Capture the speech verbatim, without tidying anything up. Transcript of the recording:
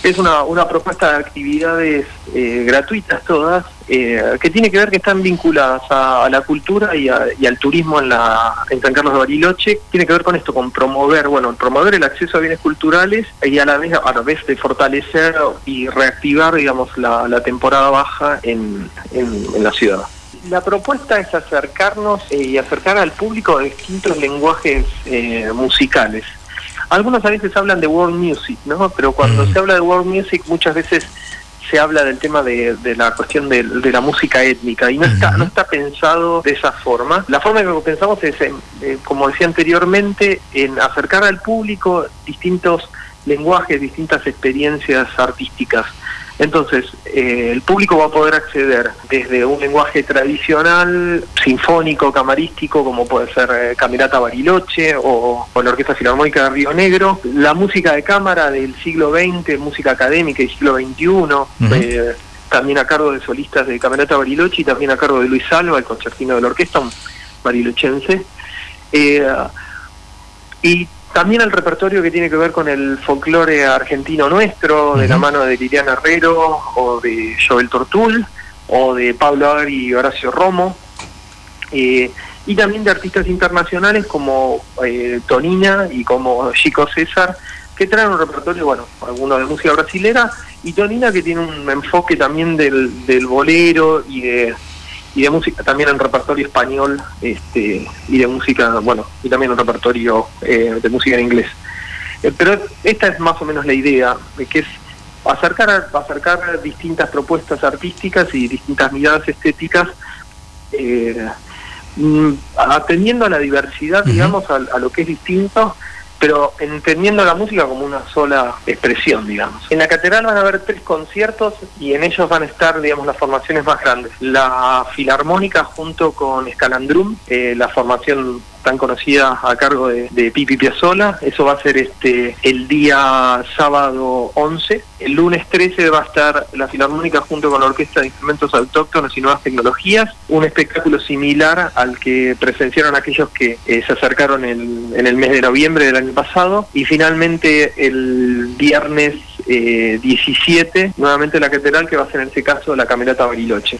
es una, una propuesta de actividades eh, gratuitas todas, eh, que tiene que ver que están vinculadas a, a la cultura y, a, y al turismo en, la, en San Carlos de Bariloche. Tiene que ver con esto, con promover, bueno, promover el acceso a bienes culturales y a la vez, a la vez de fortalecer y reactivar, digamos, la, la temporada baja en, en, en la ciudad. La propuesta es acercarnos eh, y acercar al público a distintos lenguajes eh, musicales. Algunos a veces hablan de world music, ¿no? Pero cuando mm. se habla de world music muchas veces se habla del tema de, de la cuestión de, de la música étnica y no está no está pensado de esa forma. La forma que pensamos es, en, eh, como decía anteriormente, en acercar al público distintos lenguajes, distintas experiencias artísticas. Entonces, eh, el público va a poder acceder desde un lenguaje tradicional, sinfónico, camarístico, como puede ser eh, Camerata Bariloche o, o la Orquesta Filarmónica de Río Negro, la música de cámara del siglo veinte, música académica del siglo veintiuno, uh-huh. eh, también a cargo de solistas de Camerata Bariloche y también a cargo de Luis Alba, el concertino de la orquesta, un barilochense. Eh, y También el repertorio que tiene que ver con el folclore argentino nuestro, de uh-huh. la mano de Liliana Herrero, o de Joel Tortul, o de Pablo Agri y Horacio Romo, eh, y también de artistas internacionales como eh, Tonina y como Chico César, que traen un repertorio, bueno, algunos de música brasilera, y Tonina que tiene un enfoque también del, del bolero y de... y de música también en repertorio español, este y de música, bueno, y también un repertorio eh, de música en inglés. Eh, pero esta es más o menos la idea, de que es acercar a, acercar distintas propuestas artísticas y distintas miradas estéticas, eh, atendiendo a la diversidad, uh-huh. digamos, a, a lo que es distinto, pero entendiendo la música como una sola expresión, digamos. En la catedral van a haber tres conciertos y en ellos van a estar, digamos, las formaciones más grandes. La Filarmónica junto con Escalandrum, eh, la formación tan conocida a cargo de, de Pipi Piazzolla. Eso va a ser este el día sábado once. El lunes trece va a estar la Filarmónica junto con la Orquesta de Instrumentos Autóctonos y Nuevas Tecnologías, un espectáculo similar al que presenciaron aquellos que eh, se acercaron el, en el mes de noviembre del año pasado. Y finalmente el viernes eh, diecisiete, nuevamente la catedral, que va a ser en este caso la Camerata Bariloche.